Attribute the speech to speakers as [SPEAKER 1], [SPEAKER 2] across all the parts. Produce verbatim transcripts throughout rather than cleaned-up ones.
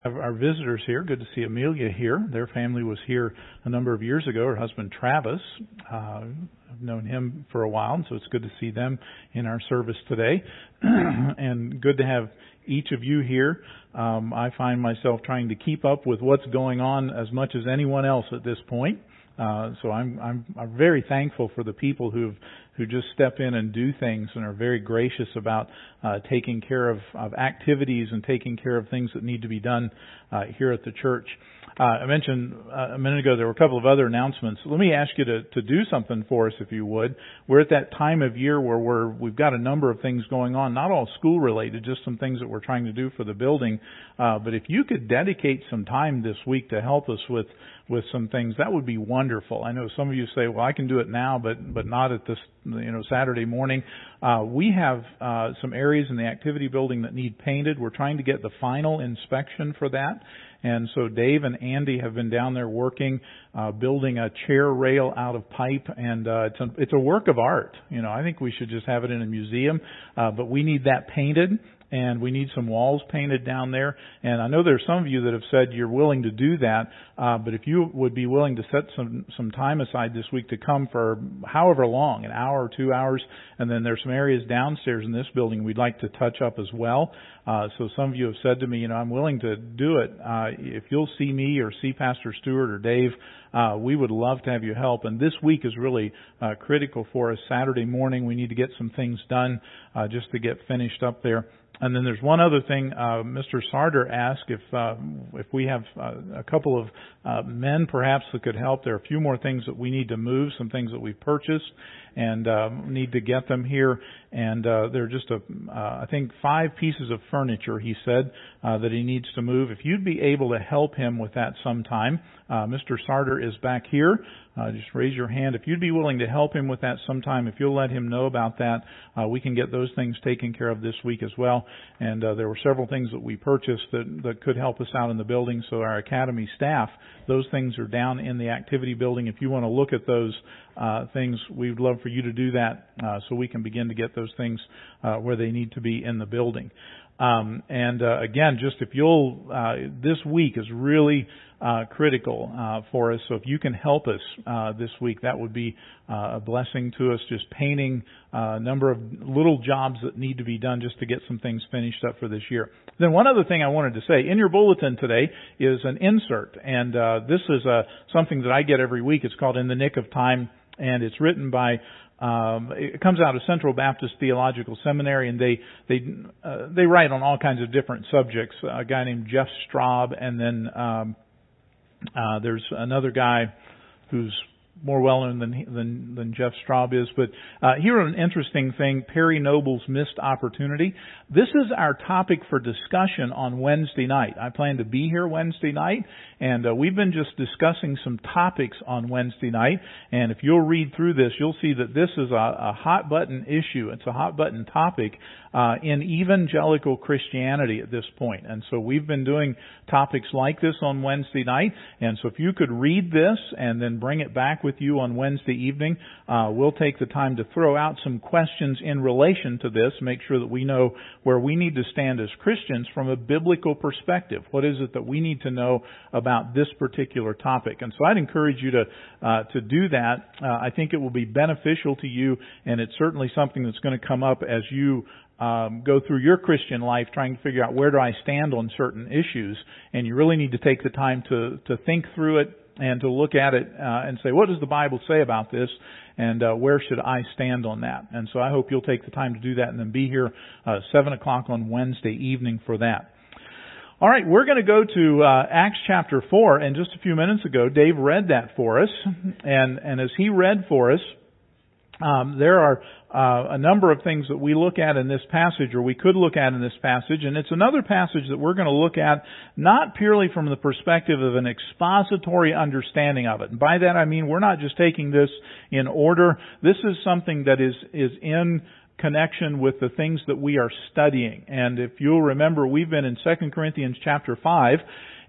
[SPEAKER 1] Have our visitors here. Good to see Amelia here. Their family was here a number of years ago. Her husband Travis, uh, I've known him for a while, and so it's good to see them in our service today. And good to have each of you here. Um, I find myself trying to keep up with what's going on as much as anyone else at this point. Uh, so I'm, I'm I'm very thankful for the people who who just step in and do things and are very gracious about uh, taking care of, of activities and taking care of things that need to be done uh, here at the church. Uh, I mentioned uh, a minute ago there were a couple of other announcements. Let me ask you to, to do something for us if you would. We're at that time of year where we're, we've got a number of things going on, not all school related, just some things that we're trying to do for the building. Uh, but if you could dedicate some time this week to help us with with some things, that would be wonderful. I know some of you say, well, I can do it now, but but not at this, you know, Saturday morning. Uh, we have uh, some areas in the activity building that need painted. We're trying to get the final inspection for that. And so Dave and Andy have been down there working, uh, building a chair rail out of pipe, and uh, it's, a, it's a work of art. You know, I think we should just have it in a museum, uh, but we need that painted. And we need some walls painted down there. And I know there's some of you that have said you're willing to do that, uh, but if you would be willing to set some some time aside this week to come for however long, an hour or two hours, and then there's some areas downstairs in this building we'd like to touch up as well. Uh, so some of you have said to me, you know, I'm willing to do it. Uh, if you'll see me or see Pastor Stewart or Dave, uh, we would love to have you help. And this week is really uh, critical for us. Saturday morning, we need to get some things done uh, just to get finished up there. And then there's one other thing. Uh, Mister Sarder asked if uh, if we have uh, a couple of uh, men perhaps that could help. There are a few more things that we need to move, some things that we've purchased, and uh, need to get them here. And uh, there are just, a, uh, I think, five pieces of furniture, he said, uh, that he needs to move. If you'd be able to help him with that sometime, uh, Mister Sarder is back here. Uh, just raise your hand. If you'd be willing to help him with that sometime, if you'll let him know about that, uh, we can get those things taken care of this week as well. And uh, there were several things that we purchased that, that could help us out in the building. So our academy staff, those things are down in the activity building. If you want to look at those uh, things, we'd love for you to do that uh, so we can begin to get those things uh, where they need to be in the building. Um, and uh, again, just if you'll, uh, this week is really uh, critical uh, for us. So if you can help us uh, this week, that would be uh, a blessing to us. Just painting uh, a number of little jobs that need to be done just to get some things finished up for this year. Then one other thing I wanted to say, in your bulletin today is an insert, and uh, this is uh, something that I get every week. It's called In the Nick of Time, and it's written by Um, it comes out of Central Baptist Theological Seminary, and they they uh, they write on all kinds of different subjects. A guy named Jeff Straub, and then um, uh, there's another guy who's more well known than than, than Jeff Straub is. But uh, here an interesting thing: Perry Noble's Missed Opportunity. This is our topic for discussion on Wednesday night. I plan to be here Wednesday night, and uh, we've been just discussing some topics on Wednesday night. And if you'll read through this, you'll see that this is a, a hot button issue. It's a hot button topic uh, in evangelical Christianity at this point. And so we've been doing topics like this on Wednesday night. And so if you could read this and then bring it back with you on Wednesday evening, uh, we'll take the time to throw out some questions in relation to this, make sure that we know where we need to stand as Christians from a biblical perspective. What is it that we need to know about this particular topic? And so I'd encourage you to uh, to do that. Uh, I think it will be beneficial to you, and it's certainly something that's going to come up as you um, go through your Christian life trying to figure out where do I stand on certain issues. And you really need to take the time to, to think through it and to look at it uh, and say, what does the Bible say about this? And uh, where should I stand on that? And so I hope you'll take the time to do that and then be here uh, seven o'clock on Wednesday evening for that. All right, we're going to go to uh, Acts chapter four. And just a few minutes ago, Dave read that for us. And, and as he read for us, um, there are uh, a number of things that we look at in this passage, or we could look at in this passage. And it's another passage that we're going to look at not purely from the perspective of an expository understanding of it. And by that I mean we're not just taking this in order. This is something that is, is in connection with the things that we are studying. And if you'll remember, we've been in Second Corinthians chapter five,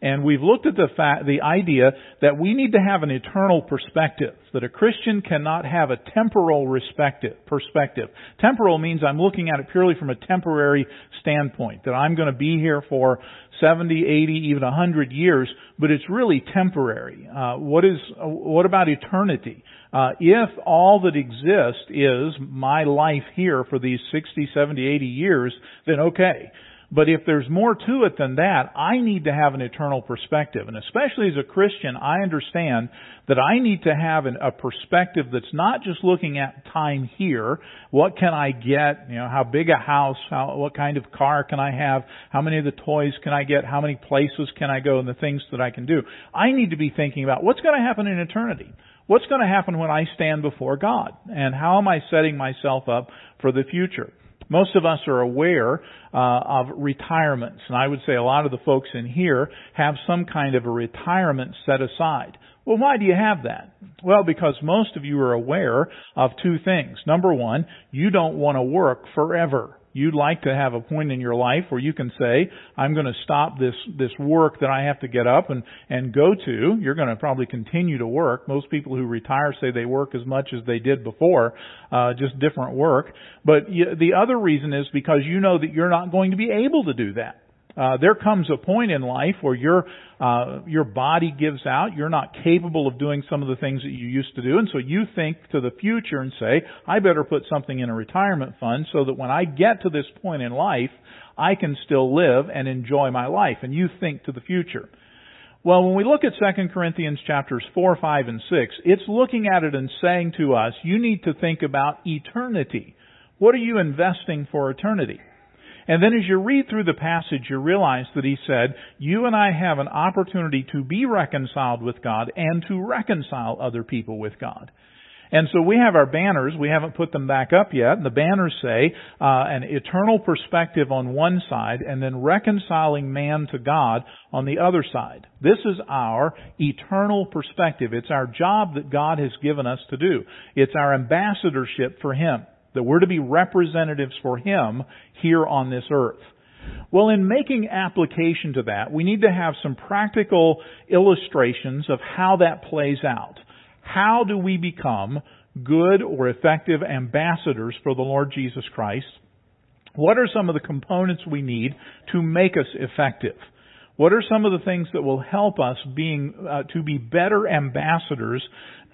[SPEAKER 1] And we've looked at the fact, the idea that we need to have an eternal perspective, that a Christian cannot have a temporal perspective. perspective. Temporal means I'm looking at it purely from a temporary standpoint, that I'm going to be here for seventy, eighty, even one hundred years, but it's really temporary. Uh, what is, uh, what about eternity? Uh, if all that exists is my life here for these sixty, seventy, eighty years, then okay. But if there's more to it than that, I need to have an eternal perspective. And especially as a Christian, I understand that I need to have an, a perspective that's not just looking at time here. What can I get? You know, how big a house? How, what kind of car can I have? How many of the toys can I get? How many places can I go? And the things that I can do. I need to be thinking about what's going to happen in eternity. What's going to happen when I stand before God? And how am I setting myself up for the future? Most of us are aware uh, of retirements, and I would say a lot of the folks in here have some kind of a retirement set aside. Well, why do you have that? Well, because most of you are aware of two things. Number one, you don't want to work forever. You'd like to have a point in your life where you can say, I'm going to stop this, this work that I have to get up and, and go to. You're going to probably continue to work. Most people who retire say they work as much as they did before, uh, just different work. But you, the other reason is because you know that you're not going to be able to do that. Uh, there comes a point in life where your uh, your body gives out. You're not capable of doing some of the things that you used to do, and so you think to the future and say, "I better put something in a retirement fund so that when I get to this point in life, I can still live and enjoy my life." And you think to the future. Well, when we look at Second Corinthians chapters four, five, and six, it's looking at it and saying to us, "You need to think about eternity. What are you investing for eternity?" And then as you read through the passage, you realize that he said, you and I have an opportunity to be reconciled with God and to reconcile other people with God. And so we have our banners. We haven't put them back up yet. The banners say uh, an eternal perspective on one side and then reconciling man to God on the other side. This is our eternal perspective. It's our job that God has given us to do. It's our ambassadorship for Him, that we're to be representatives for Him here on this earth. Well, in making application to that, we need to have some practical illustrations of how that plays out. How do we become good or effective ambassadors for the Lord Jesus Christ? What are some of the components we need to make us effective? What are some of the things that will help us being uh, to be better ambassadors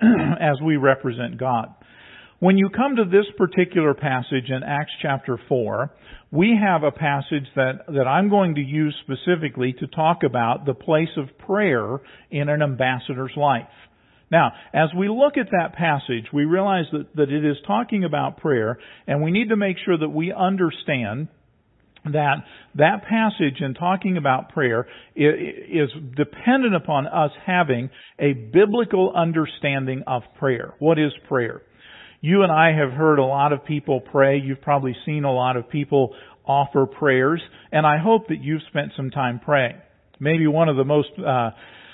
[SPEAKER 1] as we represent God? When you come to this particular passage in Acts chapter four, we have a passage that, that I'm going to use specifically to talk about the place of prayer in an ambassador's life. Now, as we look at that passage, we realize that, that it is talking about prayer, and we need to make sure that we understand that that passage in talking about prayer is dependent upon us having a biblical understanding of prayer. What is prayer? You and I have heard a lot of people pray. You've probably seen a lot of people offer prayers, and I hope that you've spent some time praying. Maybe one of the most uh,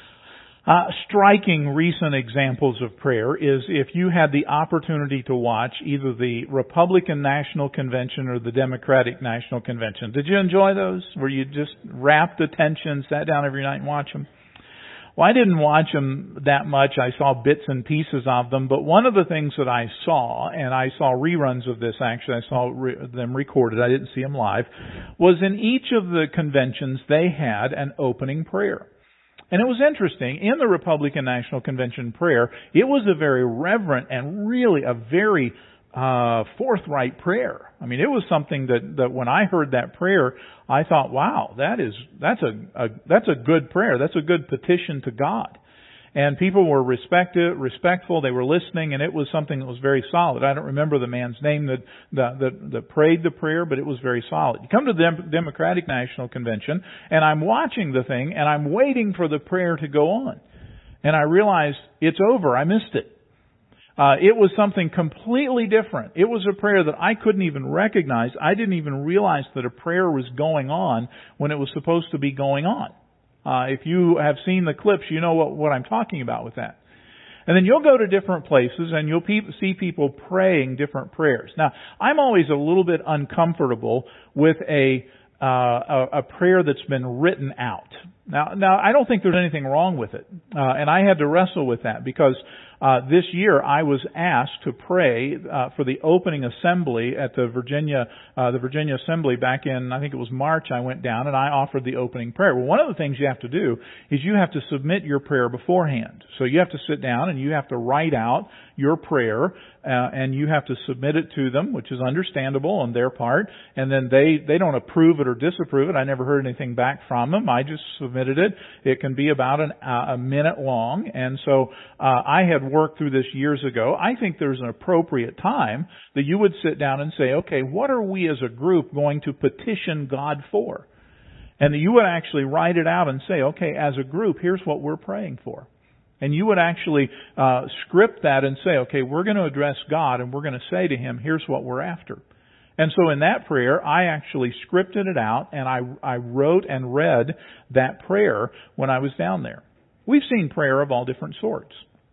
[SPEAKER 1] uh striking recent examples of prayer is if you had the opportunity to watch either the Republican National Convention or the Democratic National Convention. Did you enjoy those? Where you just rapt attention, sat down every night and watched them? Well, I didn't watch them that much. I saw bits and pieces of them. But one of the things that I saw, and I saw reruns of this actually, I saw re- them recorded, I didn't see them live, was in each of the conventions they had an opening prayer. And it was interesting, in the Republican National Convention prayer, it was a very reverent and really a very uh forthright prayer. I mean, it was something that, that when I heard that prayer, I thought, wow, that is, that's a, a, that's a good prayer. That's a good petition to God. And people were respected, respectful, they were listening, and it was something that was very solid. I don't remember the man's name that, that, that, that prayed the prayer, but it was very solid. You come to the Democratic National Convention, and I'm watching the thing, and I'm waiting for the prayer to go on. And I realized, it's over, I missed it. Uh, it was something completely different. It was a prayer that I couldn't even recognize. I didn't even realize that a prayer was going on when it was supposed to be going on. Uh, if you have seen the clips, you know what, what I'm talking about with that. And then you'll go to different places and you'll pe- see people praying different prayers. Now, I'm always a little bit uncomfortable with a uh, a, a prayer that's been written out. Now, now I don't think there's anything wrong with it, uh, and I had to wrestle with that because uh, this year I was asked to pray uh, for the opening assembly at the Virginia, uh, the Virginia Assembly back in, I think it was March. I went down and I offered the opening prayer. Well, one of the things you have to do is you have to submit your prayer beforehand. So you have to sit down and you have to write out your prayer, uh, and you have to submit it to them, which is understandable on their part. And then they they don't approve it or disapprove it. I never heard anything back from them. I just submitted it. It can be about an, uh, a minute long, and so uh, I had worked through this years ago. I think there's an appropriate time that you would sit down and say, okay, what are we as a group going to petition God for? And that you would actually write it out and say, okay, as a group, here's what we're praying for. And you would actually uh, script that and say, okay, we're going to address God and we're going to say to Him, here's what we're after. And so in that prayer, I actually scripted it out and I, I wrote and read that prayer when I was down there. We've seen prayer of all different sorts.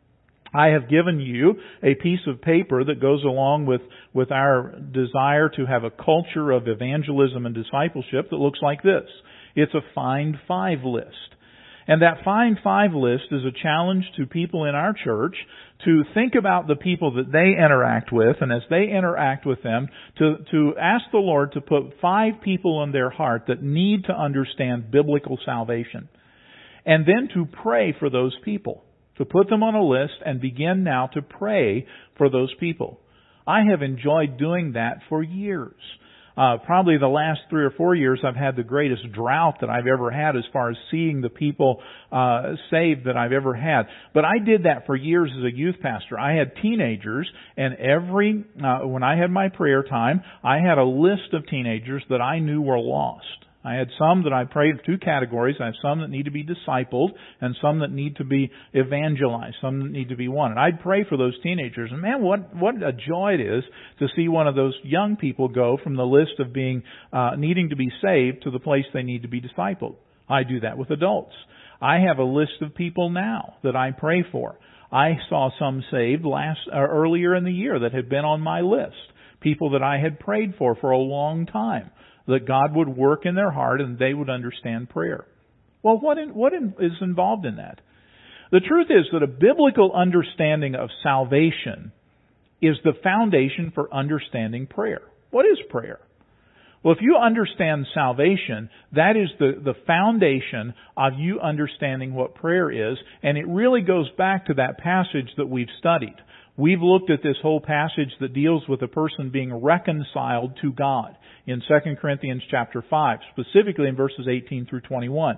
[SPEAKER 1] I have given you a piece of paper that goes along with, with our desire to have a culture of evangelism and discipleship that looks like this. It's a Find Five list. And that Find Five list is a challenge to people in our church to think about the people that they interact with, and as they interact with them, to, to ask the Lord to put five people in their heart that need to understand biblical salvation. And then to pray for those people. To put them on a list and begin now to pray for those people. I have enjoyed doing that for years. Uh, probably the last three or four years I've had the greatest drought that I've ever had as far as seeing the people uh, saved that I've ever had. But I did that for years as a youth pastor. I had teenagers, and every, uh, when I had my prayer time, I had a list of teenagers that I knew were lost. I had some that I prayed in two categories. I have some that need to be discipled and some that need to be evangelized, some that need to be won. And I'd pray for those teenagers. And man, what, what a joy it is to see one of those young people go from the list of being, uh, needing to be saved to the place they need to be discipled. I do that with adults. I have a list of people now that I pray for. I saw some saved last, uh, earlier in the year that had been on my list. People that I had prayed for for a long time. That God would work in their heart and they would understand prayer. Well, what in, what in, is involved in that? The truth is that a biblical understanding of salvation is the foundation for understanding prayer. What is prayer? Well, if you understand salvation, that is the, the foundation of you understanding what prayer is, and it really goes back to that passage that we've studied. We've looked at this whole passage that deals with a person being reconciled to God in Second Corinthians chapter five, specifically in verses eighteen through twenty-one.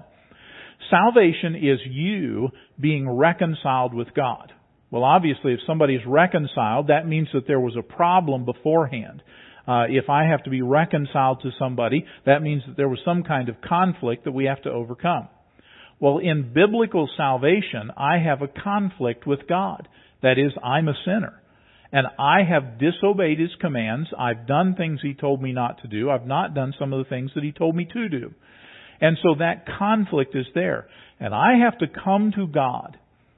[SPEAKER 1] Salvation is you being reconciled with God. Well, obviously, if somebody is reconciled, that means that there was a problem beforehand. Uh, if I have to be reconciled to somebody, that means that there was some kind of conflict that we have to overcome. Well, in biblical salvation, I have a conflict with God. That is, I'm a sinner. And I have disobeyed His commands. I've done things He told me not to do. I've not done some of the things that He told me to do. And so that conflict is there. And I have to come to God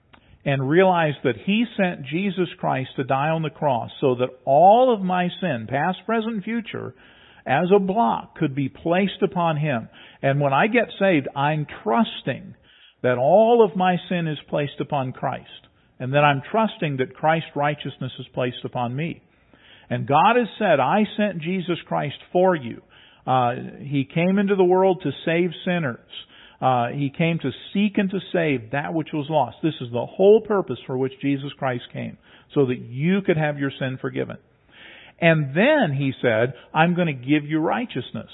[SPEAKER 1] and realize that He sent Jesus Christ to die on the cross so that all of my sin, past, present, and future, as a block, could be placed upon Him. And when I get saved, I'm trusting that all of my sin is placed upon Christ. And then I'm trusting that Christ's righteousness is placed upon me. And God has said, I sent Jesus Christ for you. Uh, he came into the world to save sinners. Uh, he came to seek and to save that which was lost. This is the whole purpose for which Jesus Christ came, so that you could have your sin forgiven. And then He said, I'm going to give you righteousness.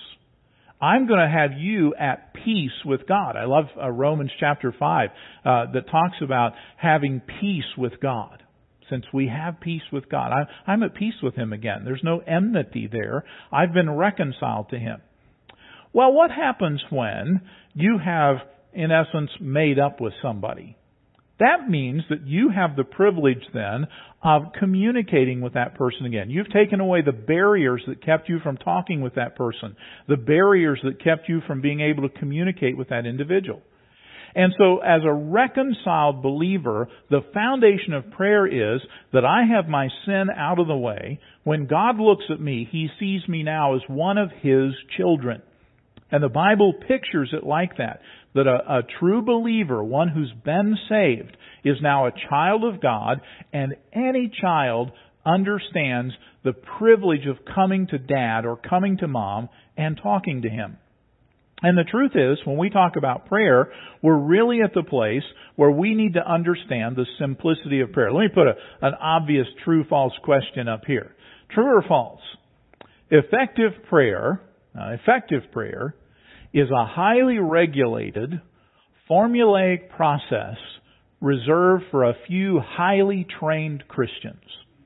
[SPEAKER 1] I'm going to have you at peace with God. I love uh, Romans chapter five uh, that talks about having peace with God. Since we have peace with God, I, I'm at peace with Him again. There's no enmity there. I've been reconciled to Him. Well, what happens when you have, in essence, made up with somebody? That means that you have the privilege then of communicating with that person again. You've taken away the barriers that kept you from talking with that person, the barriers that kept you from being able to communicate with that individual. And so as a reconciled believer, the foundation of prayer is that I have my sin out of the way. When God looks at me, He sees me now as one of His children. And the Bible pictures it like that. That a, a true believer, one who's been saved, is now a child of God, and any child understands the privilege of coming to dad or coming to mom and talking to him. And the truth is, when we talk about prayer, we're really at the place where we need to understand the simplicity of prayer. Let me put a, an obvious true-false question up here. True or false? Effective prayer, uh, effective prayer, is a highly regulated, formulaic process reserved for a few highly trained Christians.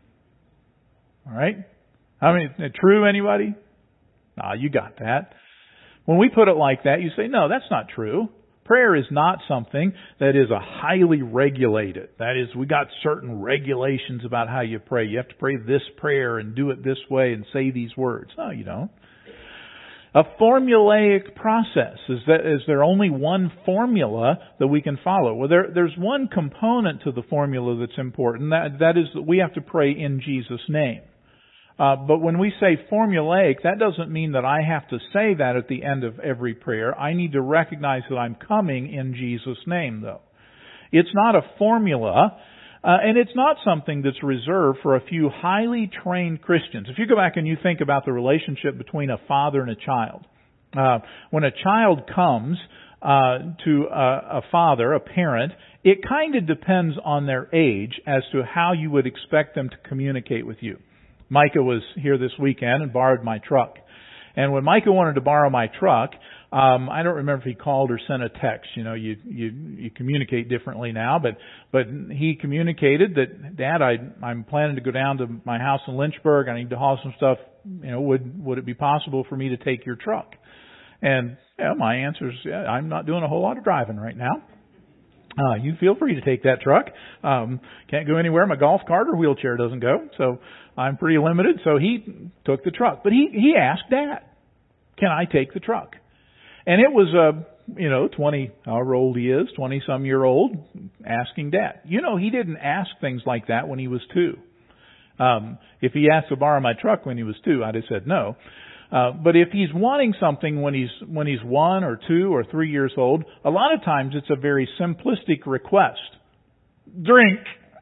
[SPEAKER 1] All right? I mean, true, anybody? Ah, you got that. When we put it like that, you say, no, that's not true. Prayer is not something that is a highly regulated. That is, we got certain regulations about how you pray. You have to pray this prayer and do it this way and say these words. No, you don't. A formulaic process. Is that, is there only one formula that we can follow? Well, there, there's one component to the formula that's important. That, that is that we have to pray in Jesus' name. Uh, but when we say formulaic, that doesn't mean that I have to say that at the end of every prayer. I need to recognize that I'm coming in Jesus' name, though. It's not a formula, uh, and it's not something that's reserved for a few highly trained Christians. If you go back and you think about the relationship between a father and a child, uh, when a child comes uh, to a, a father, a parent, it kind of depends on their age as to how you would expect them to communicate with you. Micah was here this weekend and borrowed my truck. And when Micah wanted to borrow my truck, um, I don't remember if he called or sent a text. You know, you you you communicate differently now, but but he communicated that, Dad, I I'm planning to go down to my house in Lynchburg. I need to haul some stuff. You know, would would it be possible for me to take your truck? And yeah, my answer is, yeah, I'm not doing a whole lot of driving right now. Uh, you feel free to take that truck. Um, can't go anywhere. My golf cart or wheelchair doesn't go, so I'm pretty limited. So he took the truck, but he he asked Dad, "Can I take the truck?" And it was a you know twenty, however old he is, twenty some year old, asking Dad. You know, he didn't ask things like that when he was two. Um, if he asked to borrow my truck when he was two, I'd have said no. Uh, but if he's wanting something when he's when he's one or two or three years old, a lot of times it's a very simplistic request. Drink.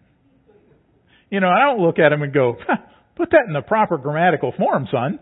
[SPEAKER 1] You know, I don't look at him and go, put that in the proper grammatical form, son.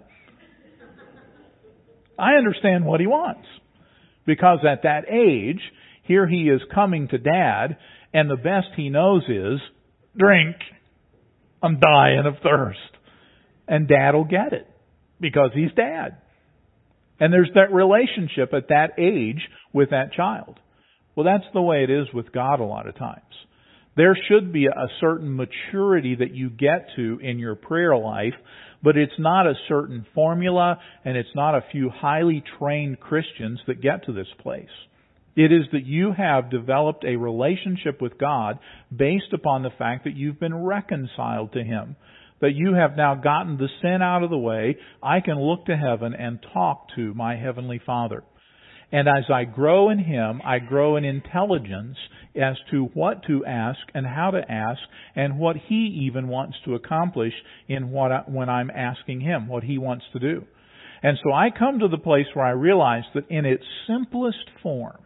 [SPEAKER 1] I understand what he wants. Because at that age, here he is coming to Dad, and the best he knows is, drink. I'm dying of thirst. And Dad will get it. Because he's Dad. And there's that relationship at that age with that child. Well, that's the way it is with God a lot of times. There should be a certain maturity that you get to in your prayer life, but it's not a certain formula, and it's not a few highly trained Christians that get to this place. It is that you have developed a relationship with God based upon the fact that you've been reconciled to Him. That you have now gotten the sin out of the way, I can look to heaven and talk to my Heavenly Father. And as I grow in Him, I grow in intelligence as to what to ask and how to ask and what He even wants to accomplish in what I, when I'm asking Him, what He wants to do. And so I come to the place where I realize that in its simplest form,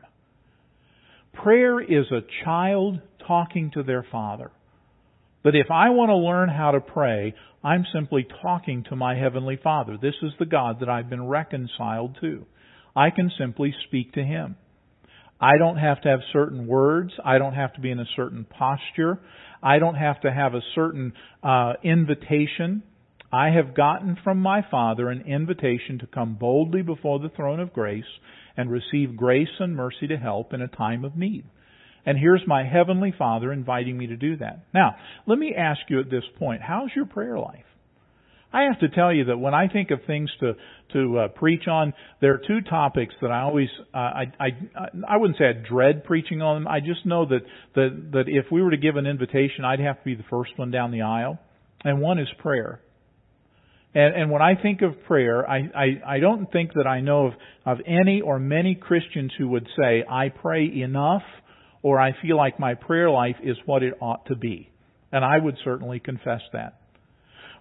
[SPEAKER 1] prayer is a child talking to their father. That if I want to learn how to pray, I'm simply talking to my Heavenly Father. This is the God that I've been reconciled to. I can simply speak to Him. I don't have to have certain words. I don't have to be in a certain posture. I don't have to have a certain uh, invitation. I have gotten from my Father an invitation to come boldly before the throne of grace and receive grace and mercy to help in a time of need. And here's my Heavenly Father inviting me to do that. Now, let me ask you at this point, how's your prayer life? I have to tell you that when I think of things to to uh, preach on, there are two topics that I always, uh, I, I I wouldn't say I dread preaching on them. I just know that, that, that if we were to give an invitation, I'd have to be the first one down the aisle. And one is prayer. And, and when I think of prayer, I, I, I don't think that I know of, of any or many Christians who would say, I pray enough, or I feel like my prayer life is what it ought to be. And I would certainly confess that.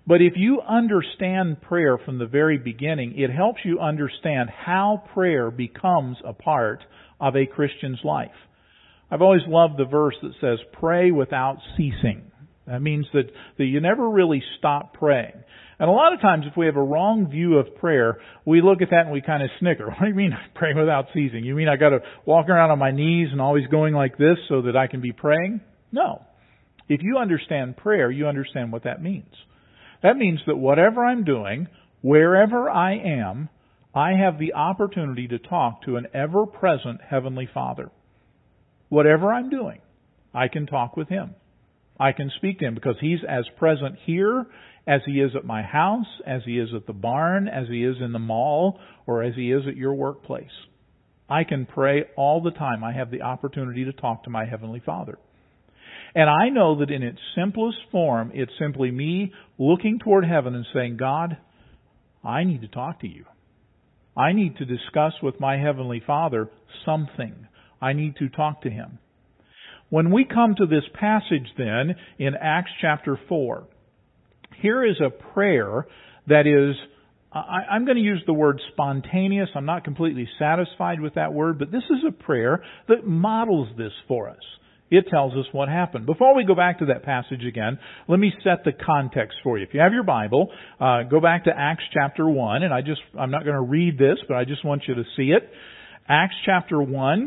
[SPEAKER 1] But if you understand prayer from the very beginning, it helps you understand how prayer becomes a part of a Christian's life. I've always loved the verse that says, pray without ceasing. That means that, that you never really stop praying. And a lot of times if we have a wrong view of prayer, we look at that and we kind of snicker. What do you mean pray without ceasing? You mean I got to walk around on my knees and always going like this so that I can be praying? No. If you understand prayer, you understand what that means. That means that whatever I'm doing, wherever I am, I have the opportunity to talk to an ever-present Heavenly Father. Whatever I'm doing, I can talk with Him. I can speak to Him because He's as present here as He is at my house, as He is at the barn, as He is in the mall, or as He is at your workplace. I can pray all the time. I have the opportunity to talk to my Heavenly Father. And I know that in its simplest form, it's simply me looking toward heaven and saying, God, I need to talk to You. I need to discuss with my Heavenly Father something. I need to talk to Him. When we come to this passage then in Acts chapter four, here is a prayer that is, I, I'm going to use the word spontaneous. I'm not completely satisfied with that word, but this is a prayer that models this for us. It tells us what happened. Before we go back to that passage again, let me set the context for you. If you have your Bible, uh, go back to Acts chapter one, and I just, I'm not going to read this, but I just want you to see it. Acts chapter one,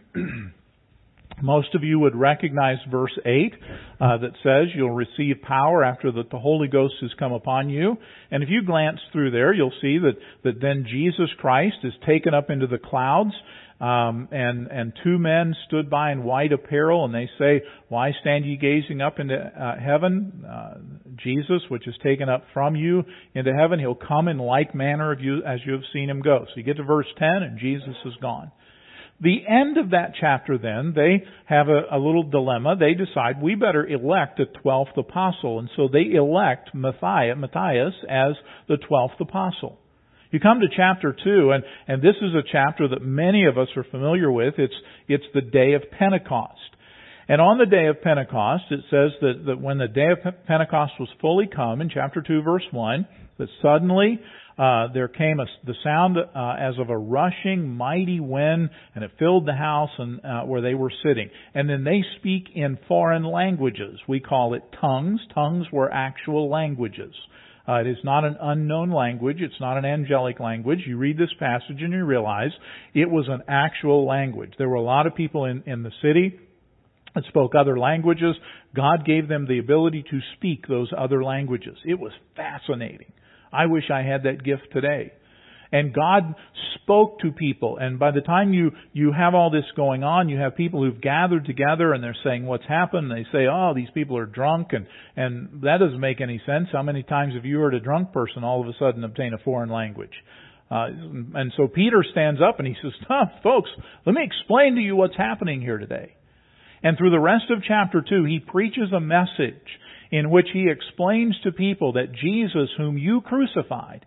[SPEAKER 1] most of you would recognize verse eight uh, that says, you'll receive power after that the Holy Ghost has come upon you. And if you glance through there, you'll see that, that then Jesus Christ is taken up into the clouds. Um, and, and two men stood by in white apparel, and they say, why stand ye gazing up into uh, heaven? Uh, Jesus, which is taken up from you into heaven, He'll come in like manner of you as you have seen Him go. So you get to verse ten, and Jesus is gone. The end of that chapter then, they have a, a little dilemma. They decide we better elect a twelfth apostle. And so they elect Matthias, Matthias as the twelfth apostle. You come to chapter two, and, and this is a chapter that many of us are familiar with. It's, it's the day of Pentecost. And on the day of Pentecost, it says that, that when the day of Pentecost was fully come, in chapter two, verse one, that suddenly uh, there came a, the sound uh, as of a rushing mighty wind, and it filled the house and uh, where they were sitting. And then they speak in foreign languages. We call it tongues. Tongues were actual languages. Uh, it is not an unknown language. It's not an angelic language. You read this passage and you realize it was an actual language. There were a lot of people in, in the city that spoke other languages. God gave them the ability to speak those other languages. It was fascinating. I wish I had that gift today. And God spoke to people. And by the time you, you have all this going on, you have people who've gathered together and they're saying what's happened. They say, oh, these people are drunk, and, and that doesn't make any sense. How many times have you heard a drunk person all of a sudden obtain a foreign language? Uh, and so Peter stands up and he says, oh, folks, let me explain to you what's happening here today. And through the rest of chapter two, he preaches a message in which he explains to people that Jesus, whom you crucified,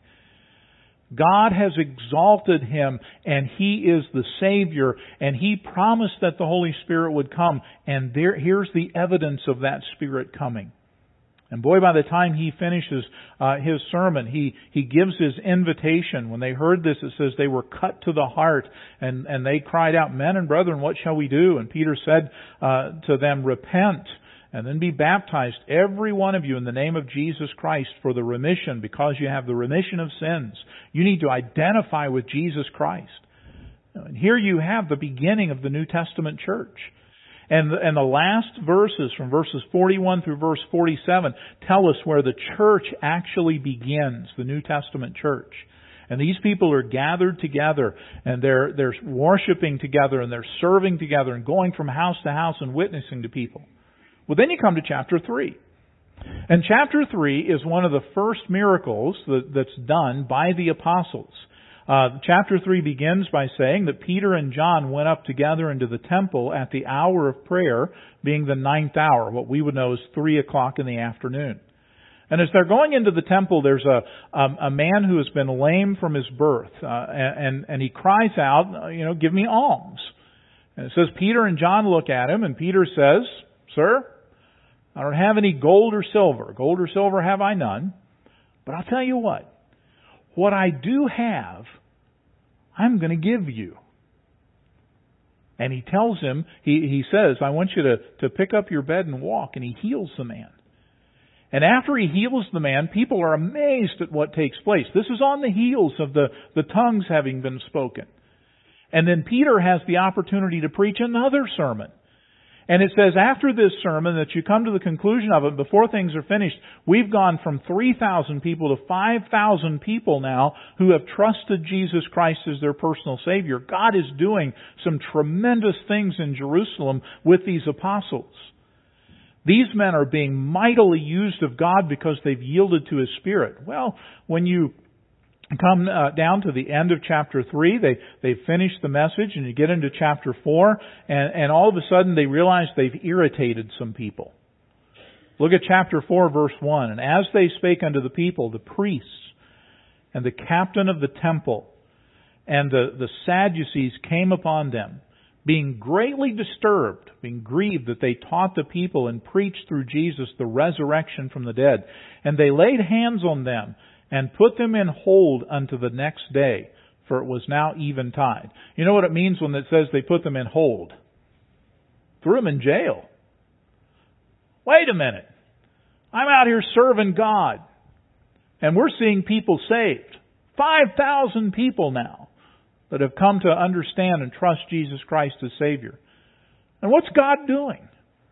[SPEAKER 1] God has exalted Him, and He is the Savior, and He promised that the Holy Spirit would come, and there, here's the evidence of that Spirit coming. And boy, by the time he finishes uh, his sermon, he, he gives his invitation. When they heard this, it says they were cut to the heart, and, and they cried out, men and brethren, what shall we do? And Peter said uh, to them, repent, and then be baptized, every one of you, in the name of Jesus Christ for the remission, because you have the remission of sins. You need to identify with Jesus Christ. And here you have the beginning of the New Testament church. And the, and the last verses, from verses forty-one through verse forty-seven, tell us where the church actually begins, the New Testament church. And these people are gathered together, and they're, they're worshiping together, and they're serving together, and going from house to house and witnessing to people. Well, then you come to chapter three. And chapter three is one of the first miracles that, that's done by the apostles. Uh, chapter three begins by saying that Peter and John went up together into the temple at the hour of prayer, being the ninth hour, what we would know as three o'clock in the afternoon. And as they're going into the temple, there's a, a, a man who has been lame from his birth, uh, and, and he cries out, you know, give me alms. And it says Peter and John look at him, and Peter says, sir, I don't have any gold or silver. Gold or silver have I none. But I'll tell you what, what I do have, I'm going to give you. And he tells him, he, he says, I want you to, to pick up your bed and walk. And he heals the man. And after he heals the man, people are amazed at what takes place. This is on the heels of the, the tongues having been spoken. And then Peter has the opportunity to preach another sermon. And it says after this sermon that you come to the conclusion of it, before things are finished, we've gone from three thousand people to five thousand people now who have trusted Jesus Christ as their personal Savior. God is doing some tremendous things in Jerusalem with these apostles. These men are being mightily used of God because they've yielded to His Spirit. Well, when you come uh, down to the end of chapter three, they, they finish the message, and you get into chapter four, and, and all of a sudden they realize they've irritated some people. Look at chapter four, verse one. And as they spake unto the people, the priests and the captain of the temple and the, the Sadducees came upon them, being greatly disturbed, being grieved that they taught the people and preached through Jesus the resurrection from the dead. And they laid hands on them, and put them in hold unto the next day, for it was now eventide. You know what it means when it says they put them in hold? Threw them in jail. Wait a minute. I'm out here serving God, and we're seeing people saved. five thousand people now that have come to understand and trust Jesus Christ as Savior. And what's God doing?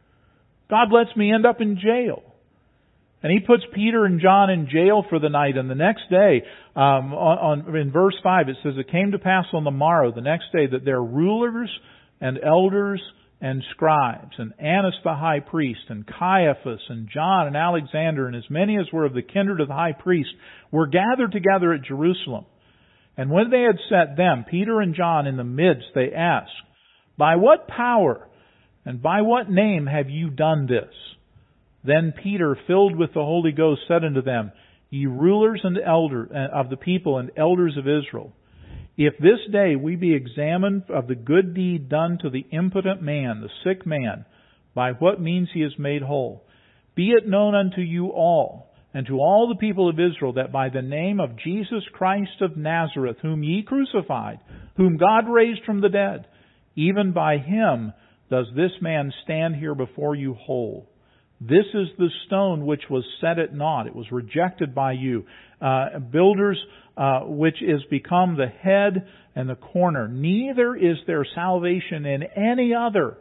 [SPEAKER 1] God lets me end up in jail. And He puts Peter and John in jail for the night. And the next day, um, on, on in verse five, it says, it came to pass on the morrow, the next day, that their rulers and elders and scribes, and Annas the high priest, and Caiaphas, and John, and Alexander, and as many as were of the kindred of the high priest, were gathered together at Jerusalem. And when they had set them, Peter and John, in the midst, they asked, By what power and by what name have you done this? Then Peter, filled with the Holy Ghost, said unto them, Ye rulers and elders of the people and elders of Israel, if this day we be examined of the good deed done to the impotent man, the sick man, by what means he is made whole, be it known unto you all, and to all the people of Israel, that by the name of Jesus Christ of Nazareth, whom ye crucified, whom God raised from the dead, even by Him does this man stand here before you whole. This is the stone which was set at naught. It was rejected by you. Uh, builders, uh, which is become the head and the corner. Neither is there salvation in any other.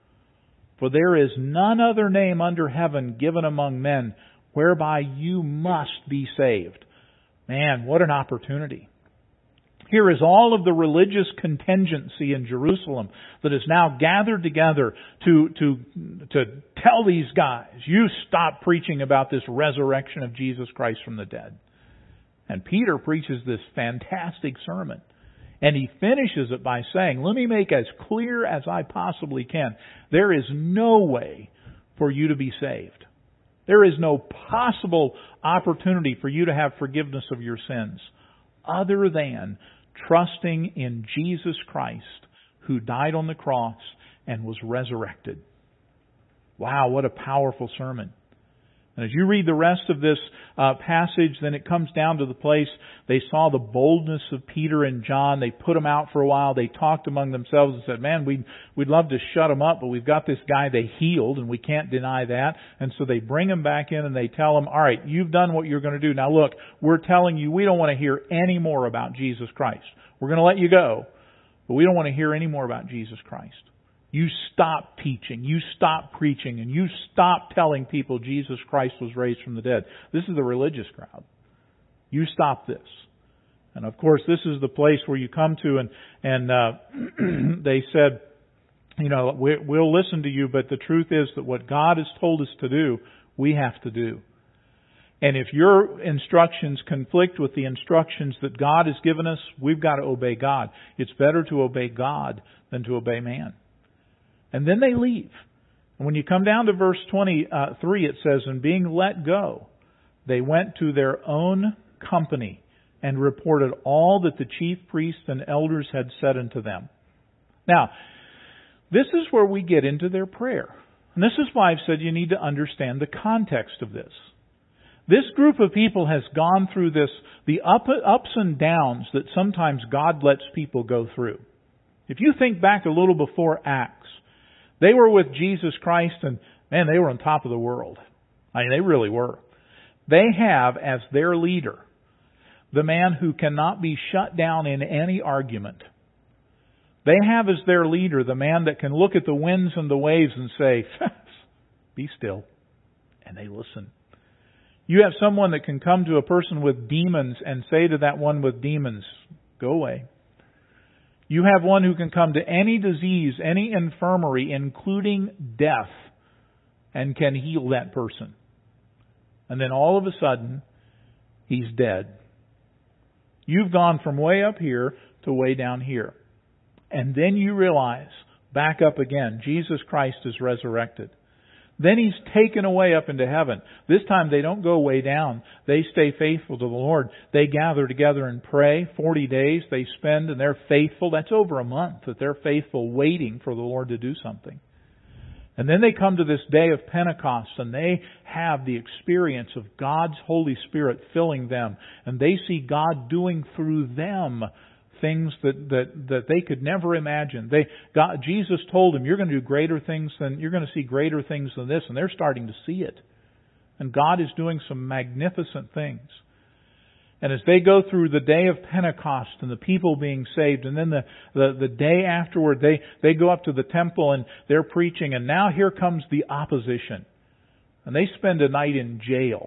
[SPEAKER 1] For there is none other name under heaven given among men whereby you must be saved. Man, what an opportunity. Here is all of the religious contingency in Jerusalem that is now gathered together to, to, to tell these guys, you stop preaching about this resurrection of Jesus Christ from the dead. And Peter preaches this fantastic sermon. And he finishes it by saying, let me make as clear as I possibly can. There is no way for you to be saved. There is no possible opportunity for you to have forgiveness of your sins other than trusting in Jesus Christ, who died on the cross and was resurrected. Wow, what a powerful sermon. And as you read the rest of this uh, passage, then it comes down to the place they saw the boldness of Peter and John. They put them out for a while. They talked among themselves and said, man, we'd, we'd love to shut them up, but we've got this guy they healed, and we can't deny that. And so they bring him back in and they tell him, all right, you've done what you're going to do. Now look, we're telling you we don't want to hear any more about Jesus Christ. We're going to let you go, but we don't want to hear any more about Jesus Christ. You stop teaching, you stop preaching, and you stop telling people Jesus Christ was raised from the dead. This is the religious crowd. You stop this. And of course, this is the place where you come to and, and uh, they said, you know, we, we'll listen to you, but the truth is that what God has told us to do, we have to do. And if your instructions conflict with the instructions that God has given us, we've got to obey God. It's better to obey God than to obey man. And then they leave. And when you come down to verse twenty-three, it says, and being let go, they went to their own company and reported all that the chief priests and elders had said unto them. Now, this is where we get into their prayer. And this is why I've said you need to understand the context of this. This group of people has gone through this, the up, ups and downs that sometimes God lets people go through. If you think back a little before Acts, they were with Jesus Christ and, man, they were on top of the world. I mean, they really were. They have as their leader the man who cannot be shut down in any argument. They have as their leader the man that can look at the winds and the waves and say, be still. And they listen. You have someone that can come to a person with demons and say to that one with demons, go away. You have one who can come to any disease, any infirmary, including death, and can heal that person. And then all of a sudden, he's dead. You've gone from way up here to way down here. And then you realize, back up again, Jesus Christ is resurrected. Then He's taken away up into heaven. This time they don't go way down. They stay faithful to the Lord. They gather together and pray. Forty days they spend and they're faithful. That's over a month that they're faithful waiting for the Lord to do something. And then they come to this day of Pentecost and they have the experience of God's Holy Spirit filling them. And they see God doing through them things that, that, that they could never imagine. They God, Jesus told them, you're going to do greater things than, you're going to see greater things than this. And they're starting to see it. And God is doing some magnificent things. And as they go through the day of Pentecost and the people being saved, and then the, the, the day afterward, they, they go up to the temple and they're preaching, and now here comes the opposition. And they spend a night in jail.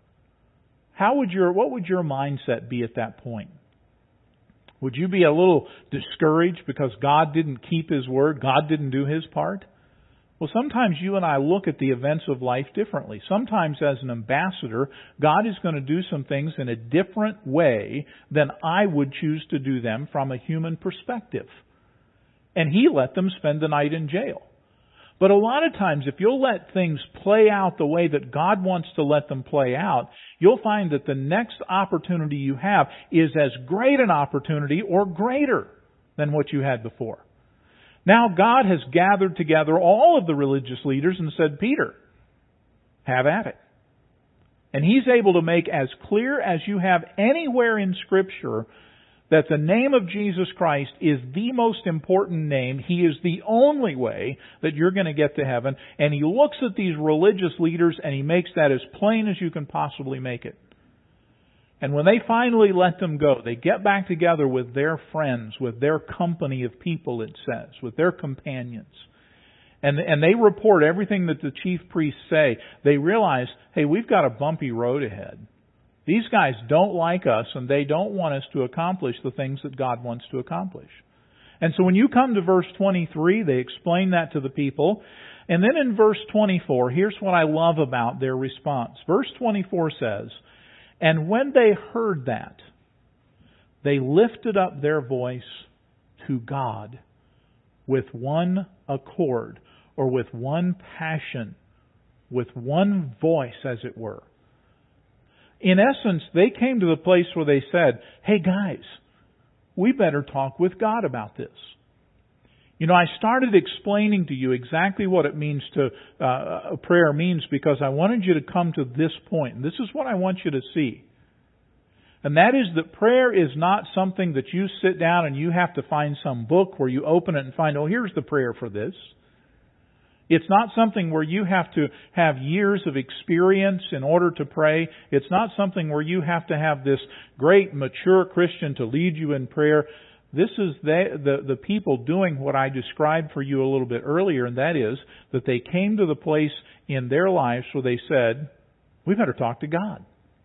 [SPEAKER 1] How would your, what would your mindset be at that point? Would you be a little discouraged because God didn't keep His word, God didn't do His part? Well, sometimes you and I look at the events of life differently. Sometimes as an ambassador, God is going to do some things in a different way than I would choose to do them from a human perspective. And He let them spend the night in jail. But a lot of times, if you'll let things play out the way that God wants to let them play out, you'll find that the next opportunity you have is as great an opportunity or greater than what you had before. Now God has gathered together all of the religious leaders and said, Peter, have at it. And He's able to make as clear as you have anywhere in Scripture that the name of Jesus Christ is the most important name. He is the only way that you're going to get to heaven. And He looks at these religious leaders and He makes that as plain as you can possibly make it. And when they finally let them go, they get back together with their friends, with their company of people, it says, with their companions. And, and they report everything that the chief priests say. They realize, hey, we've got a bumpy road ahead. These guys don't like us and they don't want us to accomplish the things that God wants to accomplish. And so when you come to verse twenty-three, they explain that to the people. And then in verse twenty-four, here's what I love about their response. Verse twenty-four says, and when they heard that, they lifted up their voice to God with one accord, or with one passion, with one voice, as it were. In essence, they came to the place where they said, hey guys, we better talk with God about this. You know, I started explaining to you exactly what it means to, uh, prayer means because I wanted you to come to this point. And this is what I want you to see. And that is that prayer is not something that you sit down and you have to find some book where you open it and find, oh, here's the prayer for this. It's not something where you have to have years of experience in order to pray. It's not something where you have to have this great mature Christian to lead you in prayer. This is the, the, the people doing what I described for you a little bit earlier, and that is that they came to the place in their lives where they said, we better talk to God.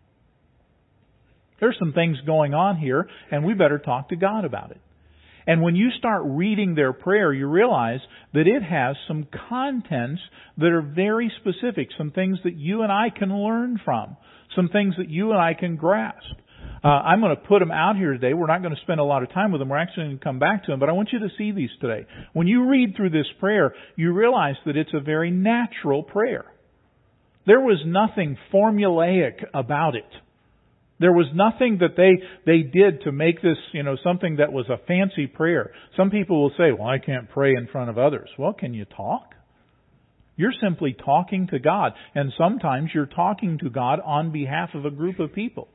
[SPEAKER 1] There's some things going on here, and we better talk to God about it. And when you start reading their prayer, you realize that it has some contents that are very specific, some things that you and I can learn from, some things that you and I can grasp. Uh, I'm going to put them out here today. We're not going to spend a lot of time with them. We're actually going to come back to them, but I want you to see these today. When you read through this prayer, you realize that it's a very natural prayer. There was nothing formulaic about it. There was nothing that they, they did to make this, you know, something that was a fancy prayer. Some people will say, well, I can't pray in front of others. Well, can you talk? You're simply talking to God. And sometimes you're talking to God on behalf of a group of people.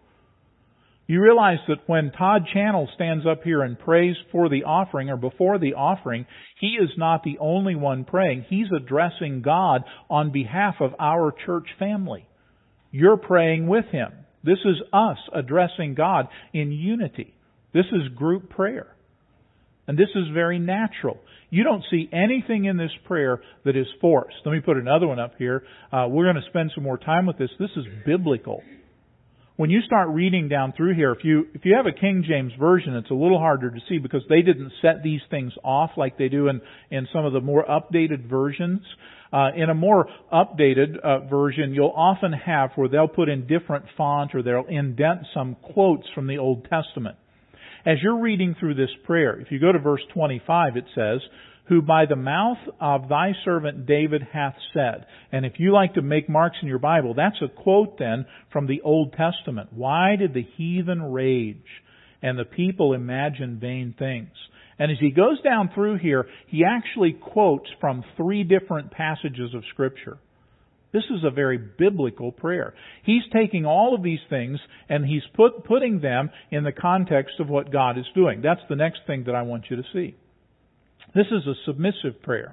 [SPEAKER 1] You realize that when Todd Channel stands up here and prays for the offering or before the offering, he is not the only one praying. He's addressing God on behalf of our church family. You're praying with him. This is us addressing God in unity. This is group prayer. And this is very natural. You don't see anything in this prayer that is forced. Let me put another one up here. Uh, we're going to spend some more time with this. This is biblical. When you start reading down through here, if you if you have a King James Version, it's a little harder to see because they didn't set these things off like they do in, in some of the more updated versions. Uh, in a more updated uh, version, you'll often have where they'll put in different font or they'll indent some quotes from the Old Testament. As you're reading through this prayer, if you go to verse twenty-five, it says, "Who by the mouth of thy servant David hath said." And if you like to make marks in your Bible, that's a quote then from the Old Testament. Why did the heathen rage and the people imagine vain things? And as he goes down through here, he actually quotes from three different passages of Scripture. This is a very biblical prayer. He's taking all of these things and he's put, putting them in the context of what God is doing. That's the next thing that I want you to see. This is a submissive prayer.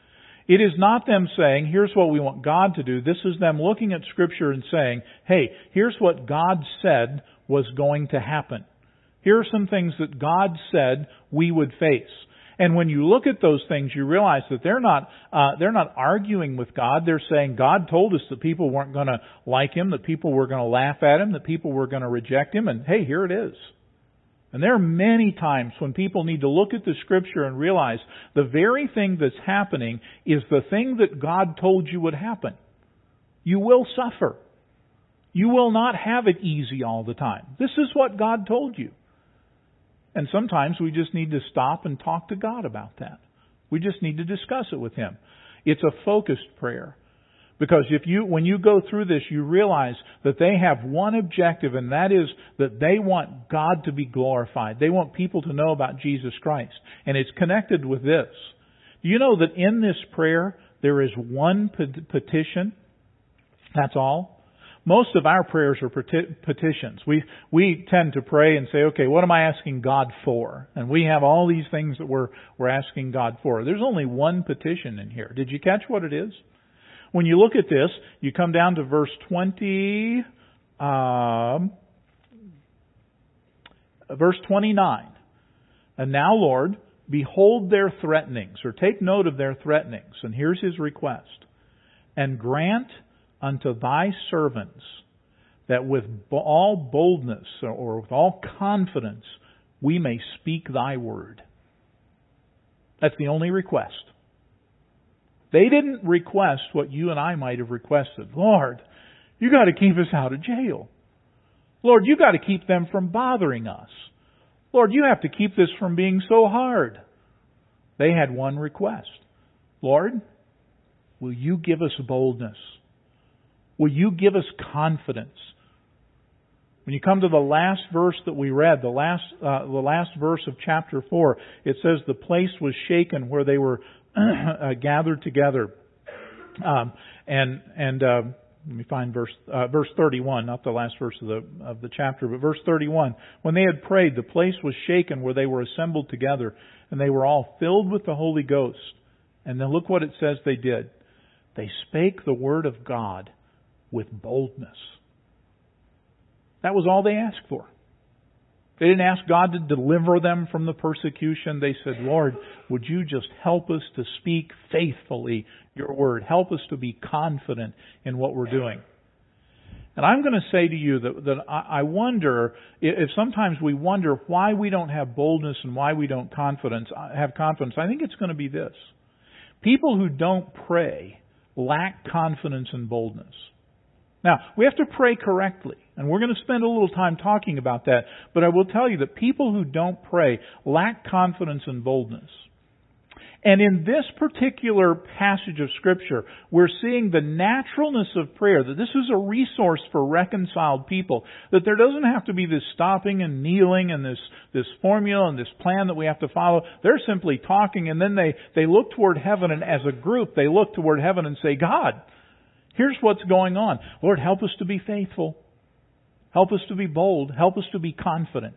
[SPEAKER 1] It is not them saying, here's what we want God to do. This is them looking at Scripture and saying, hey, here's what God said was going to happen. Here are some things that God said we would face. And when you look at those things, you realize that they're not uh, they're not arguing with God. They're saying God told us that people weren't going to like Him, that people were going to laugh at Him, that people were going to reject Him. And hey, here it is. And there are many times when people need to look at the Scripture and realize the very thing that's happening is the thing that God told you would happen. You will suffer. You will not have it easy all the time. This is what God told you. And sometimes we just need to stop and talk to God about that. We just need to discuss it with Him. It's a focused prayer. Because if you, when you go through this, you realize that they have one objective, and that is that they want God to be glorified. They want people to know about Jesus Christ. And it's connected with this. Do you know that in this prayer, there is one petition? That's all. Most of our prayers are petitions. We we tend to pray and say, okay, what am I asking God for? And we have all these things that we're we're asking God for. There's only one petition in here. Did you catch what it is? When you look at this, you come down to verse twenty, um, verse twenty-nine. And now, Lord, behold their threatenings, or take note of their threatenings. And here's His request. And grant unto thy servants that with all boldness or with all confidence we may speak thy word. That's the only request. They didn't request what you and I might have requested. Lord, you got to keep us out of jail. Lord, you got to keep them from bothering us. Lord, you have to keep this from being so hard. They had one request. Lord, will you give us boldness? Will you give us confidence? When you come to the last verse that we read, the last uh, the last verse of chapter four, it says the place was shaken where they were uh, gathered together. Um, and and uh, let me find verse uh, verse thirty-one, not the last verse of the of the chapter, but verse thirty-one. When they had prayed, the place was shaken where they were assembled together, and they were all filled with the Holy Ghost. And then look what it says they did. They spake the word of God with boldness. That was all they asked for. They didn't ask God to deliver them from the persecution. They said, Lord, would you just help us to speak faithfully your word? Help us to be confident in what we're doing. And I'm going to say to you that, that I wonder, if sometimes we wonder why we don't have boldness and why we don't confidence, have confidence, I think it's going to be this. People who don't pray lack confidence and boldness. Now, we have to pray correctly, and we're going to spend a little time talking about that, but I will tell you that people who don't pray lack confidence and boldness. And in this particular passage of Scripture, we're seeing the naturalness of prayer, that this is a resource for reconciled people, that there doesn't have to be this stopping and kneeling and this, this formula and this plan that we have to follow. They're simply talking, and then they, they look toward heaven, and as a group, they look toward heaven and say, God, here's what's going on. Lord, help us to be faithful. Help us to be bold. Help us to be confident.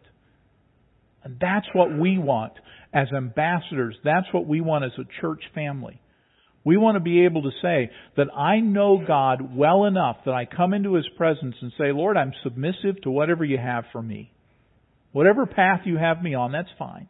[SPEAKER 1] And that's what we want as ambassadors. That's what we want as a church family. We want to be able to say that I know God well enough that I come into His presence and say, Lord, I'm submissive to whatever you have for me. Whatever path you have me on, that's fine.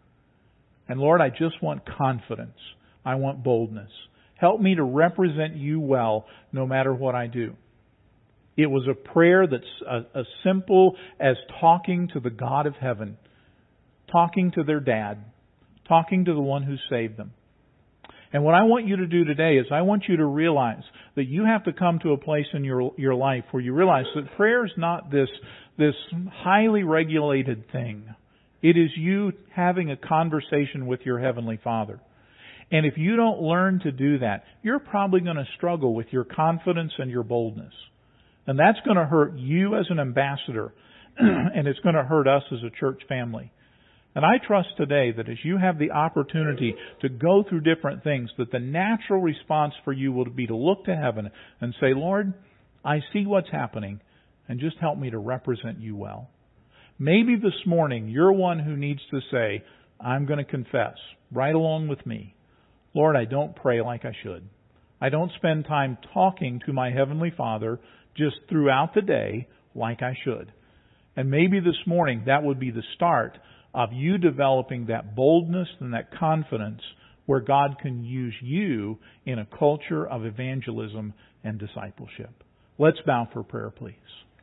[SPEAKER 1] And Lord, I just want confidence. I want boldness. Help me to represent you well no matter what I do. It was a prayer that's as simple as talking to the God of heaven, talking to their dad, talking to the one who saved them. And what I want you to do today is I want you to realize that you have to come to a place in your your life where you realize that prayer is not this, this highly regulated thing. It is you having a conversation with your Heavenly Father. And if you don't learn to do that, you're probably going to struggle with your confidence and your boldness. And that's going to hurt you as an ambassador, and it's going to hurt us as a church family. And I trust today that as you have the opportunity to go through different things, that the natural response for you will be to look to heaven and say, Lord, I see what's happening, and just help me to represent you well. Maybe this morning you're one who needs to say, I'm going to confess right along with me, Lord, I don't pray like I should. I don't spend time talking to my Heavenly Father just throughout the day like I should. And maybe this morning that would be the start of you developing that boldness and that confidence where God can use you in a culture of evangelism and discipleship. Let's bow for prayer, please.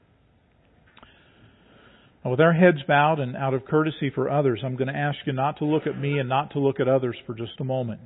[SPEAKER 1] Now, with our heads bowed and out of courtesy for others, I'm going to ask you not to look at me and not to look at others for just a moment.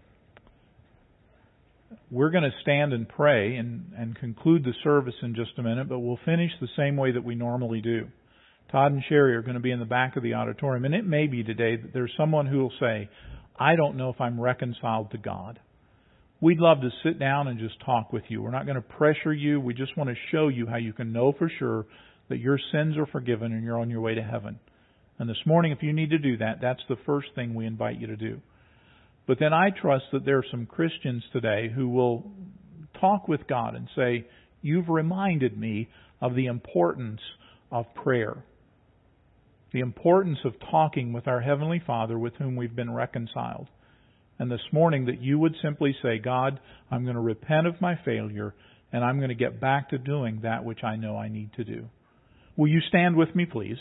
[SPEAKER 1] We're going to stand and pray and, and conclude the service in just a minute, but we'll finish the same way that we normally do. Todd and Sherry are going to be in the back of the auditorium, and it may be today that there's someone who will say, I don't know if I'm reconciled to God. We'd love to sit down and just talk with you. We're not going to pressure you. We just want to show you how you can know for sure that your sins are forgiven and you're on your way to heaven. And this morning, if you need to do that, that's the first thing we invite you to do. But then I trust that there are some Christians today who will talk with God and say, you've reminded me of the importance of prayer. The importance of talking with our Heavenly Father with whom we've been reconciled. And this morning that you would simply say, God, I'm going to repent of my failure and I'm going to get back to doing that which I know I need to do. Will you stand with me, please?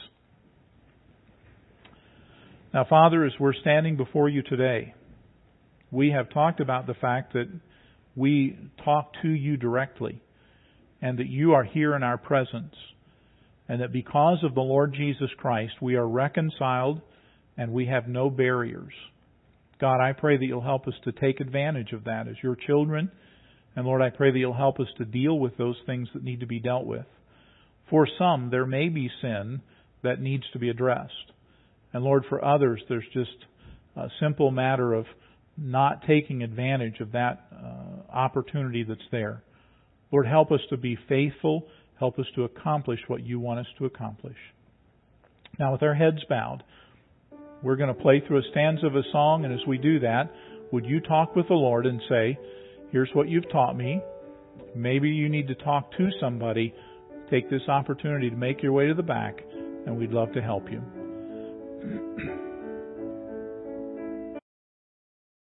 [SPEAKER 1] Now, Father, as we're standing before you today, we have talked about the fact that we talk to you directly and that you are here in our presence. And that because of the Lord Jesus Christ, we are reconciled and we have no barriers. God, I pray that you'll help us to take advantage of that as your children. And Lord, I pray that you'll help us to deal with those things that need to be dealt with. For some, there may be sin that needs to be addressed. And Lord, for others, there's just a simple matter of not taking advantage of that uh, opportunity that's there. Lord, help us to be faithful. Help us to accomplish what you want us to accomplish. Now, with our heads bowed, we're going to play through a stanza of a song, and as we do that, would you talk with the Lord and say, here's what you've taught me. Maybe you need to talk to somebody. Take this opportunity to make your way to the back, and we'd love to help you.